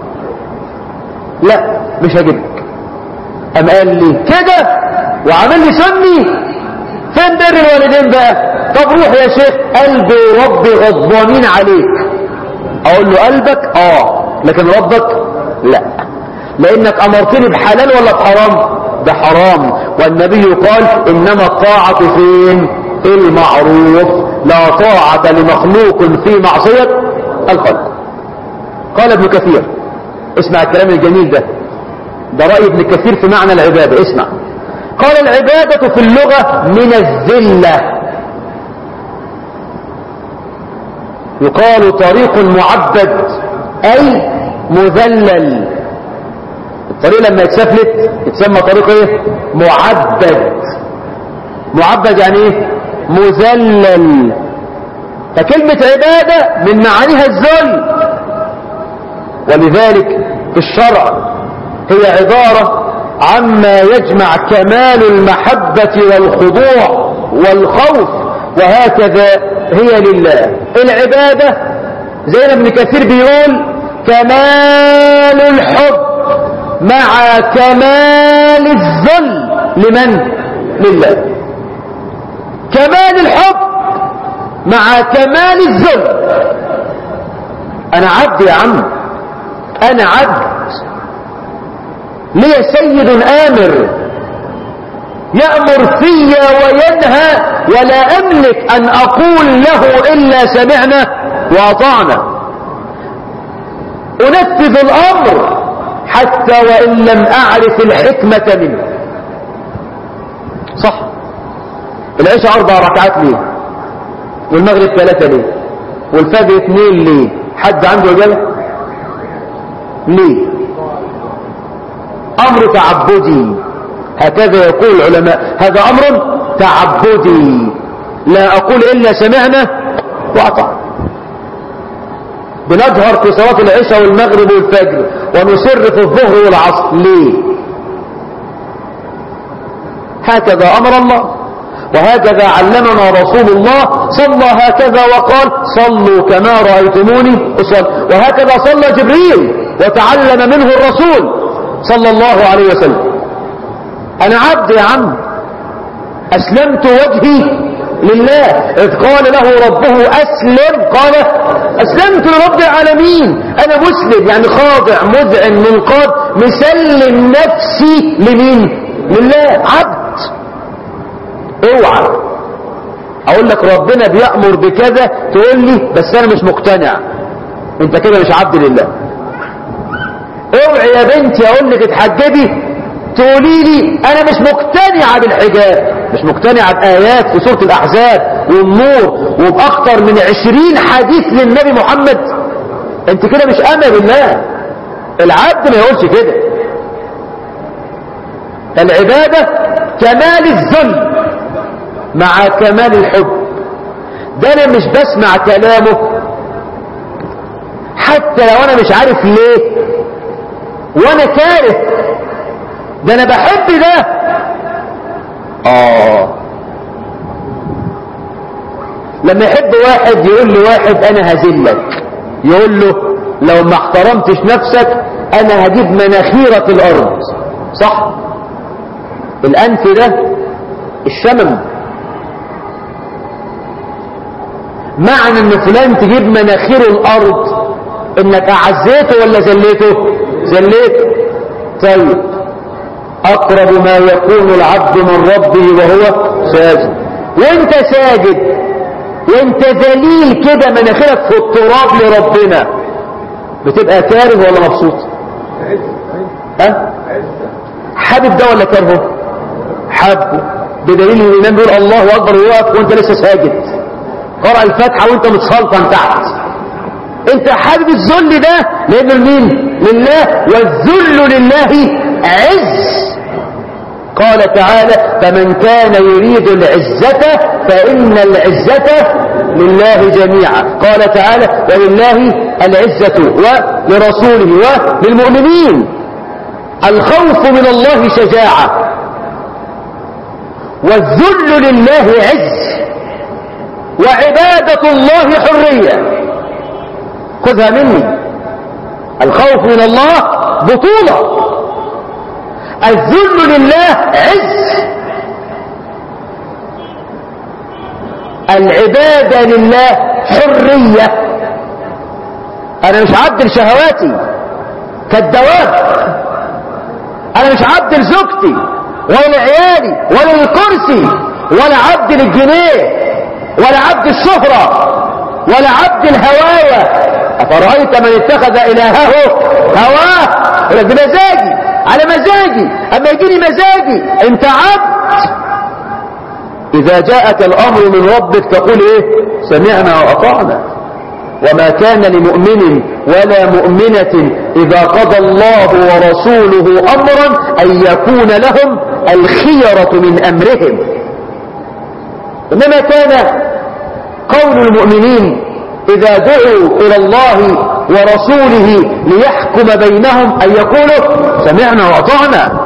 لا مش هجيب لك. قام قال لي كده وعمل لي سمي. فين بر الوالدين بقى؟ طب روح يا شيخ، قلبي وربي غضبانين عليك. اقول له قلبك اه لكن ربك لا، لانك امرتني بحلال ولا بحرام؟ بحرام. والنبي قال انما الطاعة فين؟ في المعروف، لا طاعة لمخلوق في معصية الخلق. قال ابن كثير، اسمع الكلام الجميل ده، ده رأي ابن كثير في معنى العبادة، اسمع. قال العبادة في اللغة من الذلة، يقال طريق معبد أي مذلل. الطريق لما يتسفلت يتسمى طريق ايه؟ معبد. معبد يعني ايه؟ مذلل. فكلمة عبادة من معانيها الذل، ولذلك في الشرع هي عبارة عما يجمع كمال المحبة والخضوع والخوف، وهكذا هي لله. العبادة زي ما ابن كثير بيقول كمال الحب مع كمال الذل. لمن؟ لله. كمال الحب مع كمال الذل. انا عبد يا عم، انا عبد، لي سيد آمر يأمر في وينهى، ولا أملك أن أقول له إلا سمعنا وأطعنا. أنفذ الأمر حتى وإن لم أعرف الحكمة منه. صح. العشاء أربع ركعات ليه؟ والمغرب ثلاثة ليه؟ والفجر اثنين ليه؟ حد عنده إجابة؟ ليه؟ أمر تعبدي، هكذا يقول العلماء، هذا أمر تعبدي، لا أقول إلا سمعنا وأطعنا. بنجهر في صلاة العشاء والمغرب والفجر ونسر في الظهر والعصر ليه؟ هكذا أمر الله، وهكذا علمنا رسول الله، صلى هكذا وقال صلوا كما رأيتموني أصلي، وهكذا صلى جبريل وتعلم منه الرسول صلى الله عليه وسلم. أنا عبد يا عم، أسلمت وجهي لله. إذ قال له ربه أسلم قال أسلمت لرب العالمين. أنا مسلم يعني خاضع مذعن منقاد مسلم نفسي لمين؟ لله. عبد. اوعى اقول لك ربنا بيأمر بكذا تقول لي بس انا مش مقتنع، انت كده مش عبد لله. اوعي يا بنتي اقول لك اتحجبي تقولي لي انا مش مقتنعه بالحجاب، مش مقتنعه بايات في سوره الاحزاب والنور وباكثر من عشرين حديث للنبي محمد، انت كده مش امه بالله. العبد ما يقولش كده. العباده كمال الذل مع كمال الحب. ده انا مش بسمع كلامه حتى لو انا مش عارف ليه وانا كاره، ده انا بحب ده. اه لما يحب واحد يقول لواحد انا هذلك، يقول له لو ما احترمتش نفسك انا هجيب مناخيرك الارض. صح. الانف ده الشمم، معنى ان فلان تجيب مناخيره الارض انك اعزيته ولا زليته؟ زليته. طيب اقرب ما يكون العبد من ربه وهو ساجد، وانت ساجد وانت ذليل كده مناخيرك في التراب لربنا، بتبقى كاره ولا مبسوط؟ ها؟ حابب ده ولا كارهه؟ حابه، بدليل ان الامام بيقول الله اكبر ويقف وانت لسه ساجد، قرأ الفاتحه وانت متسلطن تحت. انت حابب الذل ده لانه لمين؟ لله، والذل لله عز. قال تعالى فمن كان يريد العزة فإن العزة لله جميعا. قال تعالى ولله العزة ولرسوله وللمؤمنين. الخوف من الله شجاعة، والذل لله عز، وعبادة الله حرية. خذها مني، الخوف من الله بطولة، الذل لله عز، العبادة لله حرية. أنا مش عبد لشهواتي كالدواب، أنا مش عبد لزوجتي ولا لعيالي ولا للكرسي، ولا عبد للجنيه، ولا عبد الشهرة، ولا عبد الهواية. أفرأيت من اتخذ إلهه هواه؟ يقول بمزاجي على مزاجي، أما يجيني مزاجي. أنت عبد. إذا جاءك الأمر من ربك تقول إيه؟ سمعنا وأطعنا. وما كان لمؤمن ولا مؤمنة إذا قضى الله ورسوله أمرا أن يكون لهم الخيرة من أمرهم. إنما كان قول المؤمنين إذا دعوا إلى الله ورسوله ليحكم بينهم أن يقولوا سمعنا وأطعنا.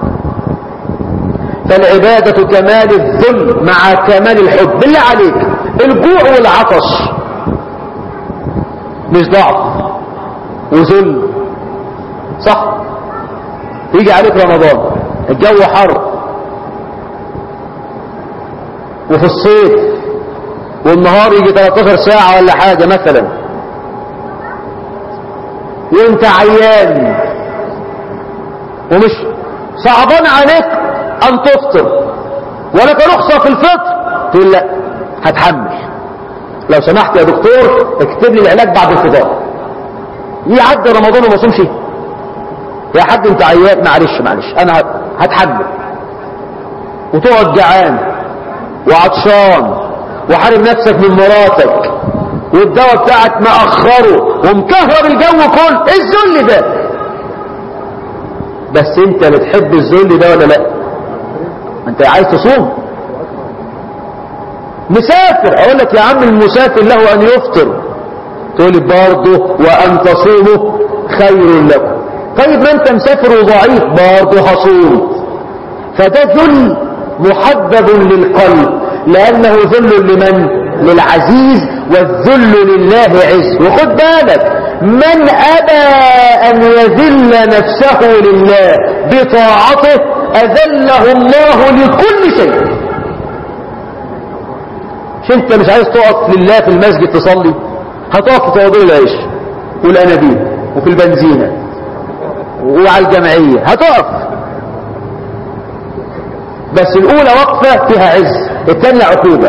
فالعبادة كمال الذل مع كمال الحب. بالله عليك، الجوع والعطش مش ضعف وذل؟ صح؟ يجي عليك رمضان الجو حر وفي الصيف والنهار يجي ثلاثة عشر ساعة ولا حاجة مثلا، وانت عيان ومش صعبان عليك ان تفطر ولك رخصة في الفطر، تقول لا هتحمل، لو سمحت يا دكتور اكتب لي العلاج بعد الفطار. يعدي رمضان وما صومش يا حاج، انت عيان، معلش معلش انا هتحمل. وتقعد جعان وعطشان وحارب نفسك من مراتك والدواء بتاعك مأخره ومكهرب الجو كله. ايه الذل ده؟ بس انت اللي تحب الذل ده ولا لا؟ انت عايز تصوم. مسافر، اقول لك يا عم المسافر له ان يفطر، تقول لي برضه وان تصوموا خير لكم. طيب ما انت مسافر وضعيف برضه هصوم. فده ذل محبب للقلب، لانه ذل لمن؟ للعزيز، والذل لله عز. وخد بالك، من ابى ان يذل نفسه لله بطاعته اذله الله لكل شيء. مش انت مش عايز تقف لله في المسجد تصلي؟ هتقف في توضيع العيش والانابيب وفي البنزينة وعلى الجمعية هتقف، بس الاولى وقفة فيها عز، الثانية عقوبة.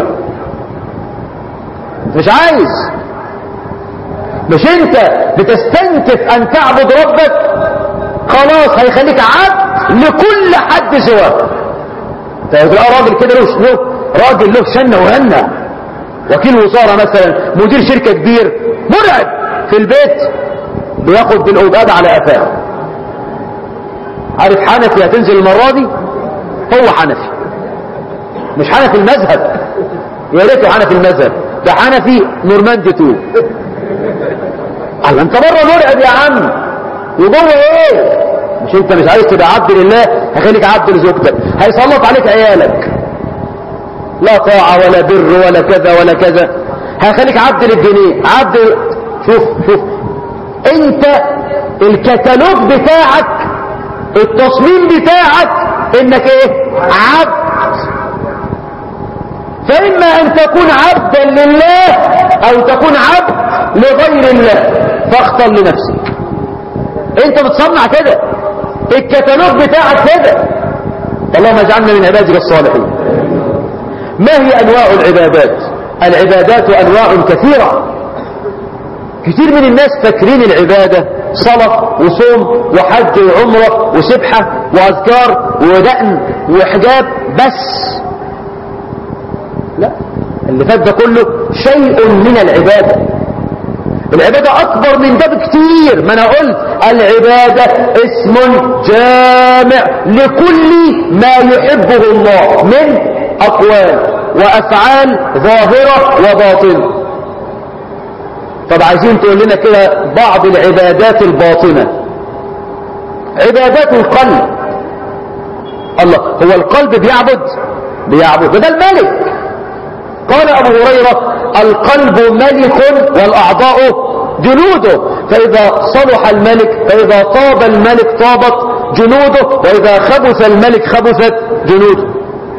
مش عايز، مش انت بتستنكف ان تعبد ربك، خلاص هيخليك عبد لكل حد سواك. تلاقي راجل كده له راجل له شنة وهنة، وكيل وزارة مثلا، مدير شركة كبير مرعب، في البيت بياخد بالأوباد على قفاه. عارف حنفي هتنزل المرة دي؟ هو حنفي، مش حنفي المذهب، يا ريته حنفي المذهب، ده حنفي نورماندي تو. قال انت بره مرعب يا عم، وجوه ايه؟ مش انت مش عايز تبقى عبد لله، هيخليك عبد لزوجتك، هيسلط عليك عيالك، لا طاعة ولا بر ولا كذا ولا كذا، هيخليك عبد للجنيه، عبد. شوف شوف انت الكتالوج بتاعك، التصميم بتاعك انك ايه؟ عبد. فاما ان تكون عبدا لله او تكون عبد لغير الله، فاختر لنفسك. انت بتصنع كده، الكتالوج بتاعك كده. اللهم اجعلنا من عبادك الصالحين. ما هي انواع العبادات؟ العبادات انواع كثيرة. كتير من الناس فاكرين العبادة صلاة وصوم وحج وعمرة وسبحة واذكار ودقن وحجاب بس. لا، اللي فات ده كله شيء من العبادة. العبادة أكبر من ده بكتير. ما أنا قلت العبادة اسم جامع لكل ما يحبه الله من أقوال وأفعال ظاهرة وباطنة. طب عايزين تقول لنا كده بعض العبادات الباطنة. عبادات القلب. الله، هو القلب بيعبد بيعبد ده الملك. قال أبو هريرة القلب ملك والأعضاء جنوده، فإذا صلح الملك فإذا طاب الملك طابت جنوده، وإذا خبث الملك خبثت جنوده.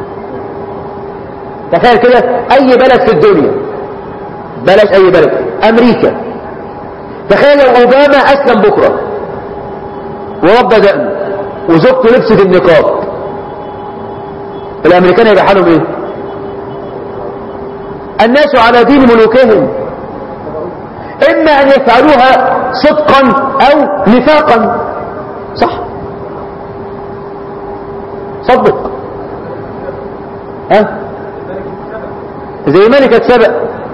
تخيل كده أي بلد في الدنيا، بلاش أي بلد، أمريكا، تخيل لو أوباما أسلم بكرة وربى دقنه وزوجته لبست النقاب، الأمريكان يبقى حالهم إيه؟ الناس على دين ملوكهم، إما أن يفعلوها صدقا أو نفاقا. صح؟ صدق. ها؟ زي ملكة سبأ.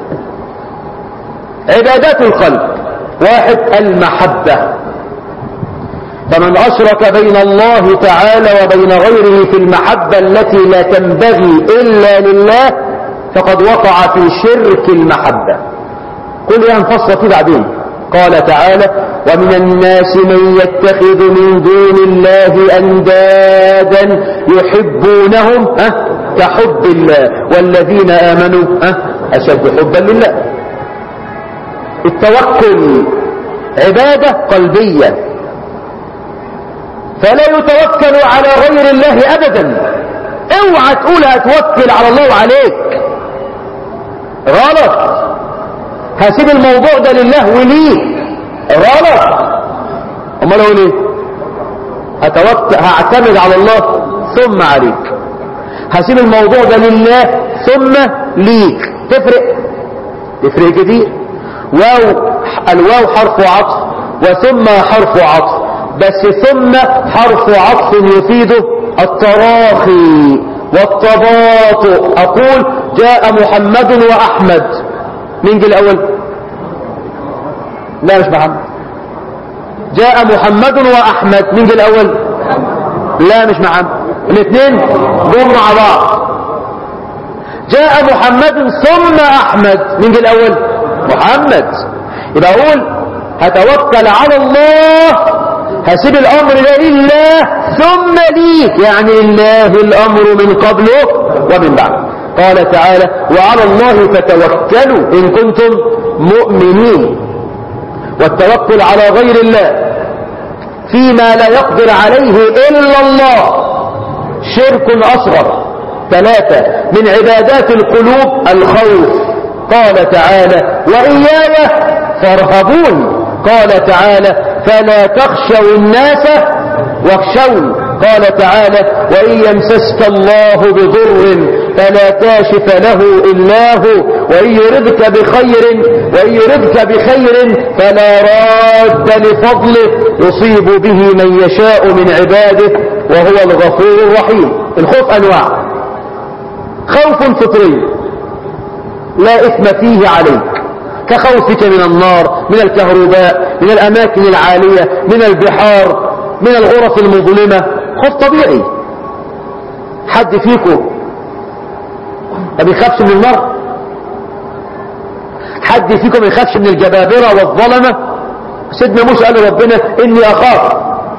عبادات القلب. واحد المحبة، فمن أشرك بين الله تعالى وبين غيره في المحبة التي لا تنبغي إلا لله فقد وقع في شرك المحبة. قل يا نفصل في بعدين. قال تعالى ومن الناس من يتخذ من دون الله أندادا يحبونهم أه كحب الله والذين آمنوا أه أشد حبا لله. التوكل عبادة قلبية، فلا يتوكل على غير الله أبدا. اوعى تقول هتوكل على الله وعليك، غلط. هسيب الموضوع ده لله وليك، غلط. امال اقول ايه؟ هتوكل هعتمد على الله ثم عليك. هسيب الموضوع ده لله ثم ليك. تفرق تفرق كتير. واو، الواو حرف عطف وثم حرف عطف، بس ثم حرف عطف يفيد التراخي والتباطؤ. اقول جاء محمد واحمد، مين جه الاول؟ لا مش محمد. جاء محمد واحمد، مين جه الاول؟ لا مش محمد. الاثنين جم مع بعض. جاء محمد ثم احمد، مين جه الاول؟ محمد. يبقى اقول هتوكل على الله، هسيب الامر ده لله ثم ليك، يعني لله الامر من قبله ومن بعد. قال تعالى وعلى الله فتوكلوا إن كنتم مؤمنين. والتوكل على غير الله فيما لا يقدر عليه إلا الله شرك أصغر. ثلاثة من عبادات القلوب الخوف. قال تعالى وإياي فارهبون. قال تعالى فلا تخشوا الناس واخشون. قال تعالى وإن يمسسك الله بضر فلا كاشف له إلا هو وإن يردك بخير وإن يردك بخير فلا راد لفضله يصيب به من يشاء من عباده وهو الغفور الرحيم. الخوف أنواع. خوف فطري لا إثم فيه عليك، كخوفك من النار، من الكهرباء، من الأماكن العالية، من البحار، من الغرف المظلمة. خوف طبيعي. حد فيكم ما بيخافش من النار؟ حد فيكم ما يخافش من الجبابرة والظلمة؟ سيدنا موسى قال ربنا إني أخاف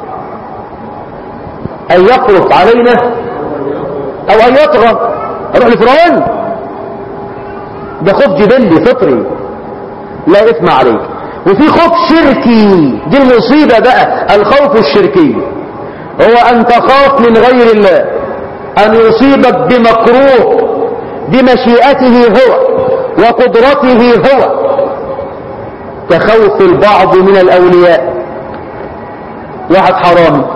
أن يفرط علينا أو أن يطغى أروح لفرعون. ده خوف جبلي فطري لا إثم عليك. وفي خوف شركي، دي المصيبة بقى. الخوف الشركي هو أن تخاف من غير الله أن يصيبك بمكروه بمشيئته هو وقدرته هو، كخوف البعض من الأولياء. واحد حرامي،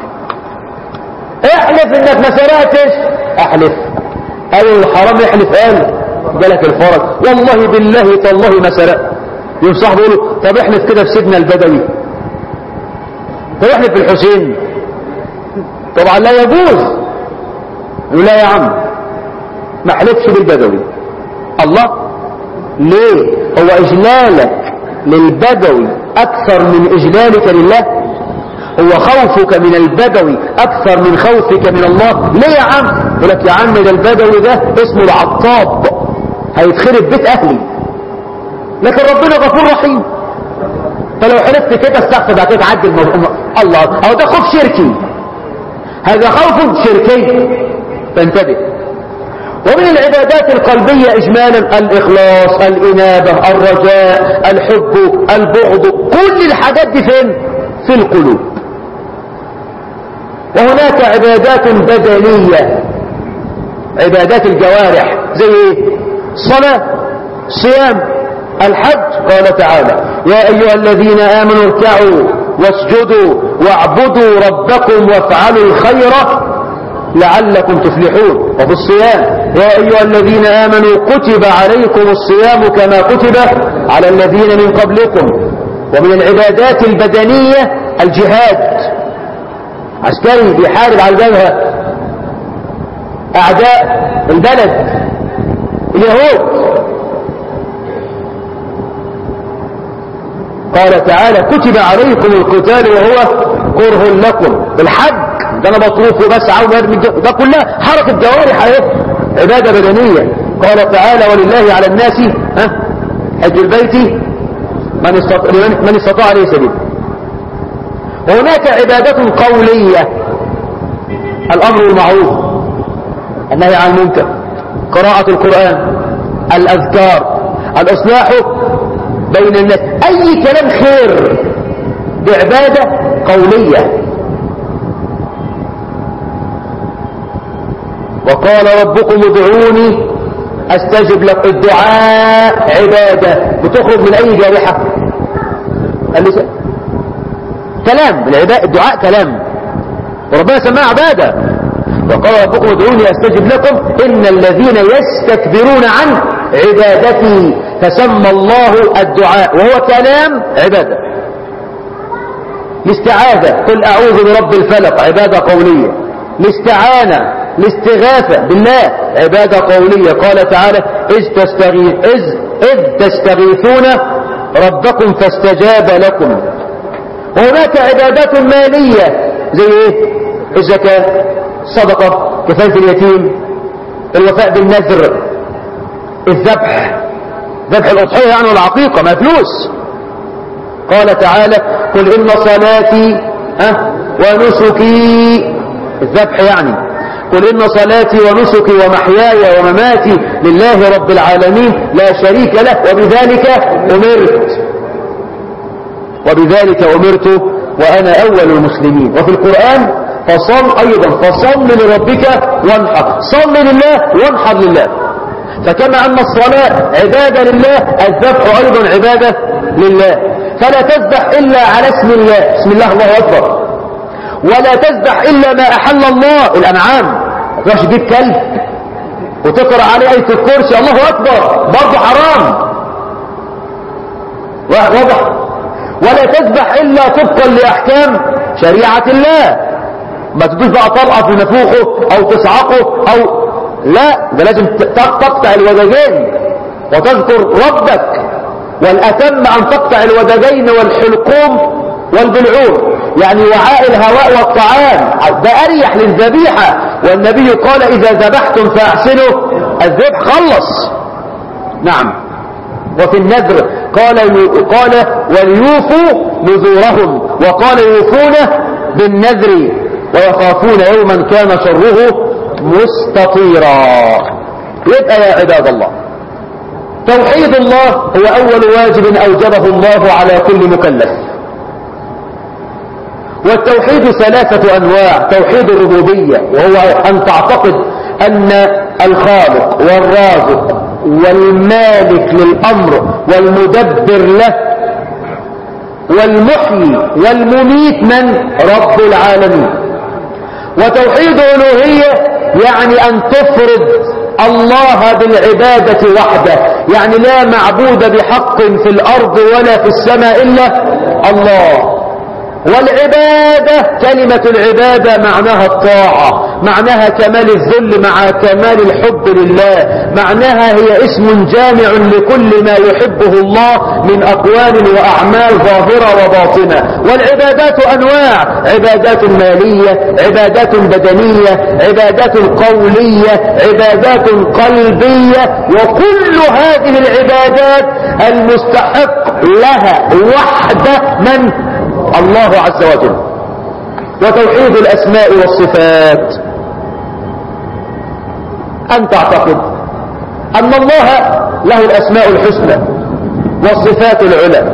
احلف انك ما سرقتش، احلف. قالوا الحرام يحلف، قال جالك الفرج والله بالله تالله ما سرقت. يوم صاحبه يقول له طب احلف كده في سيدنا البدوي، طب احلف في الحسين. طبعا لا يجوز. يقول لا يا عم ما احلفش بالبدوي. الله ليه؟ هو اجلالك للبدوي أكثر من إجلالك لله؟ هو خوفك من البدوي أكثر من خوفك من الله؟ ليه يا عم؟ يقول لك يا عم ده البدوي ده اسمه العطاب، هيتخرب بيت أهلي، لكن ربنا غفور رحيم. فلو حلفت كده استغفر بعد كده تعدي الموضوع. الله، أو ده خوف شركي، هذا خوف شركي، فانتبه. ومن العبادات القلبية إجمالا الإخلاص، الإنابة، الرجاء، الحب، البغض، كل الحاجات دي فين؟ في القلوب. وهناك عبادات بدنية، عبادات الجوارح، زي ايه؟ صلاة، صيام، الحج. قال تعالى يا أيها الذين آمنوا اركعوا واسجدوا واعبدوا ربكم وافعلوا الخير لعلكم تفلحون. وفي الصيام يا أيها الذين آمنوا كتب عليكم الصيام كما كتب على الذين من قبلكم. ومن العبادات البدنية الجهاد، عسكري بيحارب على الجبهة أعداء البلد اليهود. قال تعالى كتب عليكم القتال وهو كره لكم. الحج ده انا بطوف وبسعى وبرمي، ده كلها حركة جوارح اهي، عبادة بدنية. قال تعالى ولله على الناس ها حج البيت من استطاع, من استطاع عليه سبيل. وهناك عبادات قولية، الامر بالمعروف، النهي عن المنكر، قراءة القرآن، الاذكار، الاصلاح بين الناس، اي كلام خير بعبادة قولية. وقال ربكم ادعوني استجب لك. الدعاء عبادة بتخرج من اي جارحة، اللسان، كلام. الدعاء كلام، وربنا سماه عبادة. وقال ربكم ادعوني استجب لكم ان الذين يستكبرون عن عبادتي، فسمى الله الدعاء وهو كلام عبادة. الاستعاذة قل اعوذ برب الفلق عبادة قولية. الاستعانة الاستغاثة بالله عبادة قولية. قال تعالى إذ, تستغيث إذ, إذ تستغيثون ربكم فاستجاب لكم. وهناك عبادات مالية زي ايه؟ الزكاة، الصدقة، كفاية اليتيم، الوفاء بالنذر، الذبح، ذبح الأضحية يعني والعقيقة، ما فلوس. قال تعالى قل إن صلاتي أه ونسكي، الذبح يعني، قل إن صلاتي ونسكي ومحياي ومماتي لله رب العالمين لا شريك له وبذلك أمرت وبذلك أمرت وأنا أول المسلمين. وفي القرآن فصل أيضا فصل لربك وانحر، صل لله وانحر لله. فكما أن الصلاة عبادة لله، الذبح أيضا عبادة لله. فلا تذبح إلا على اسم الله، بسم الله الله أكبر. ولا تذبح إلا ما أحل الله، الأنعام، ما تروحش تجيب كلب وتقرأ عليه آية الكرسي الله أكبر، برضه حرام، واضح. ولا تذبح إلا طبقا لأحكام شريعة الله، ما تدوش بقى طرقة في نفوخه أو تصعقه أو لا، ده لازم تقطع الودجين وتذكر ربك. والأتم أن تقطع الودجين والحلقوم والبلعوم، يعني وعاء الهواء والطعام، ده أريح للذبيحة. والنبي قال إذا ذبحتم فأحسنوا الذبح، خلص. نعم. وفي النذر قال قال وليوفوا نذورهم، وقال يوفون بالنذر ويخافون يوما كان شره مستطيرا. يبقى يا عباد الله توحيد الله هو أول واجب أوجبه الله على كل مكلف. والتوحيد ثلاثة أنواع: توحيد الربوبية وهو أن تعتقد أن الخالق والرازق والمالك للأمر والمدبر له والمحيي والمميت من رب العالمين. وتوحيد الألوهية يعني أن تفرد الله بالعبادة وحده، يعني لا معبود بحق في الأرض ولا في السماء إلا الله. والعبادة كلمة العبادة معناها الطاعة، معناها كمال الذل مع كمال الحب لله، معناها هي اسم جامع لكل ما يحبه الله من أقوال وأعمال ظاهرة وباطنة. والعبادات أنواع، عبادات مالية، عبادات بدنية، عبادات قولية، عبادات قلبية، وكل هذه العبادات المستحق لها وحده من؟ الله عز وجل. وتوحيد الأسماء والصفات، أن تعتقد أن الله له الأسماء الحسنى والصفات العلى،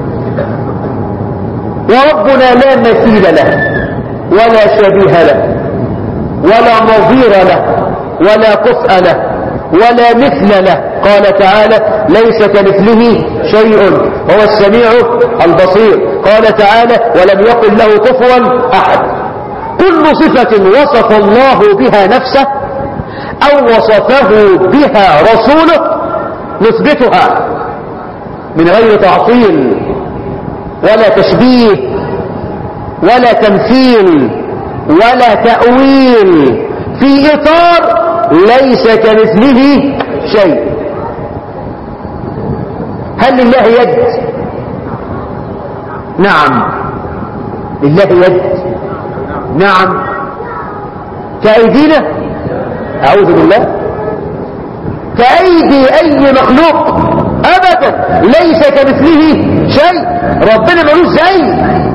وربنا لا مثيل له ولا شبيه له ولا نظير له ولا كفء له ولا مثل له. قال تعالى ليس كمثله شيء هو السميع البصير. قال تعالى ولم يقل له كفوا أحد. كل صفة وصف الله بها نفسه أو وصفه بها رسوله نثبتها من غير تعطيل ولا تشبيه ولا تمثيل ولا تأويل، في إطار ليس كمثله شيء. هل لله يد؟ نعم لله يد، نعم. كأيدينا؟ أعوذ بالله. كأيدي أي مخلوق؟ أبدا، ليس كمثله شيء. ربنا ملوش زي.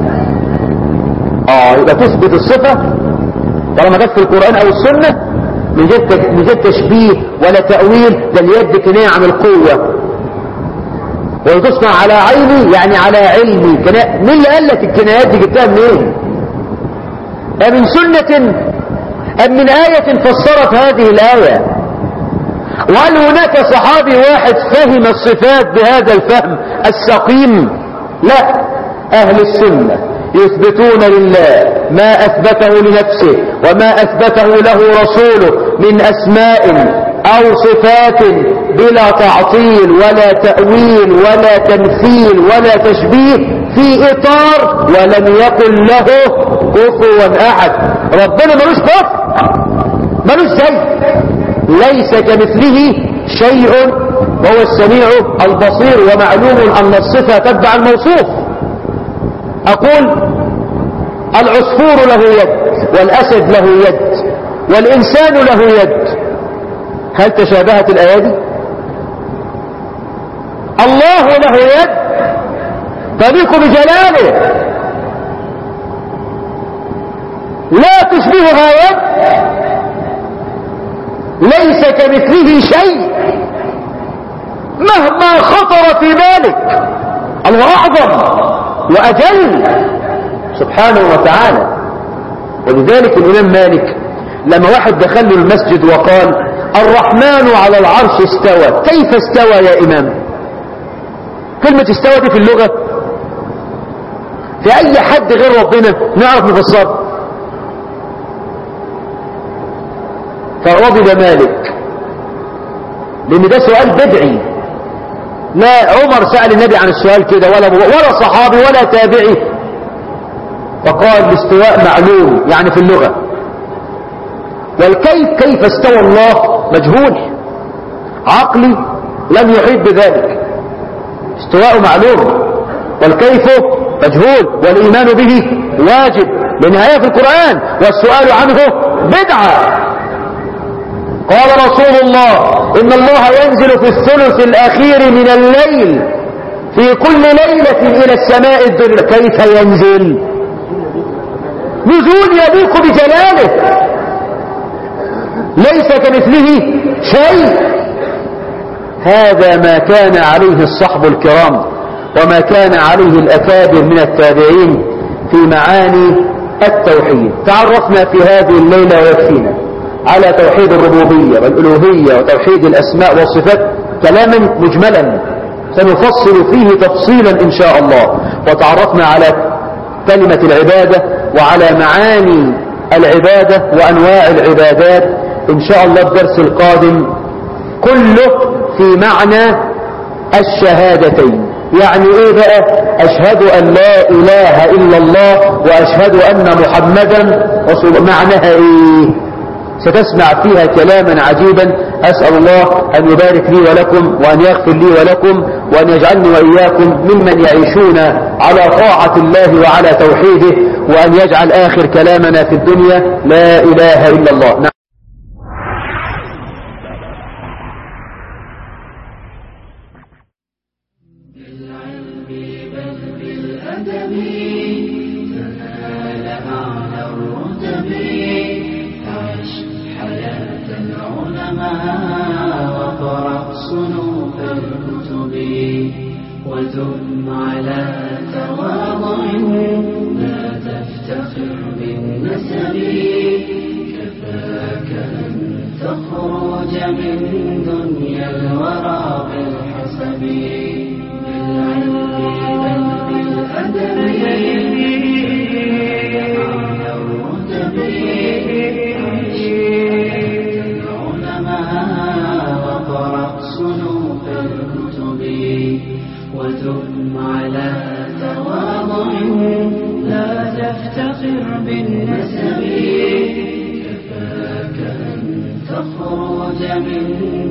اه يبقى تثبت الصفة طالما جت في القرآن أو السنة من جد من جد تشبيه ولا تأويل. ده اليد كناية عن القوة، وتصنع على عيني يعني على علمي. مين اللي قال لك الكنايات دي جبتها منين؟ أمن سنة أم من آية فسرت هذه الآية؟ وهل هناك صحابي واحد فهم الصفات بهذا الفهم السقيم؟ لا. أهل السنة يثبتون لله ما أثبته لنفسه وما أثبته له رسوله من أسماء أو صفات بلا تعطيل ولا تأويل ولا تمثيل ولا تشبيه، في إطار ولم يقل له كفوا أحد. ربنا ملوش كفر، ملوش زي، ليس كمثله شيء وهو السميع البصير. ومعلوم أن الصفة تتبع الموصوف. أقول العصفور له يد والأسد له يد والإنسان له يد. هل تشابهت الأيادي؟ الله له يد تليق بجلاله لا تشبهها يد، ليس كمثله شيء مهما خطر في بالك. الله أعظم وأجل سبحانه وتعالى. ولذلك الإمام مالك لما واحد دخل له المسجد وقال الرحمن على العرش استوى، كيف استوى يا إمام؟ كلمة استوى دي في اللغة في أي حد غير ربنا نعرف نفسرها. فغضب مالك لأن ده سؤال بدعي. لا عمر سأل النبي عن السؤال كده ولا ولا صحابي ولا تابعي. فقال الاستواء معلوم يعني في اللغة، والكيف كيف استوى الله مجهول، عقلي لم يحيط بذلك. استواء معلوم والكيف مجهول والإيمان به واجب لنهاية في القرآن، والسؤال عنه بدعة. قال رسول الله إن الله ينزل في الثلث الأخير من الليل في كل ليلة إلى السماء الدنيا. كيف ينزل؟ نزول يليق بجلاله، ليس كمثله شيء. هذا ما كان عليه الصحب الكرام وما كان عليه الأكابر من التابعين في معاني التوحيد. تعرفنا في هذه الليلة ويكفينا على توحيد الربوبية والألوهية وتوحيد الأسماء والصفات كلاما مجملا سنفصل فيه تفصيلا إن شاء الله. وتعرفنا على كلمة العبادة وعلى معاني العبادة وأنواع العبادات إن شاء الله الدرس القادم كله في معنى الشهادتين. يعني ايه بقى؟ اشهد ان لا اله الا الله واشهد ان محمدا رسول الله. معناها ايه؟ ستسمع فيها كلاما عجيبا. اسال الله ان يبارك لي ولكم وان يغفر لي ولكم وان يجعلني واياكم ممن يعيشون على طاعة الله وعلى توحيده، وان يجعل اخر كلامنا في الدنيا لا اله الا الله. وقرأ صنوف الكتب وثم على تواضع لا تفتخر بالنسب كفاك أن تخرج من دنيا الورى بالحسب بالعلم بل بالأدب على الرتب وقرأ صنوف الكتب وثم على تواضع لا تفتخر بالنسب كفاك أن تخرج من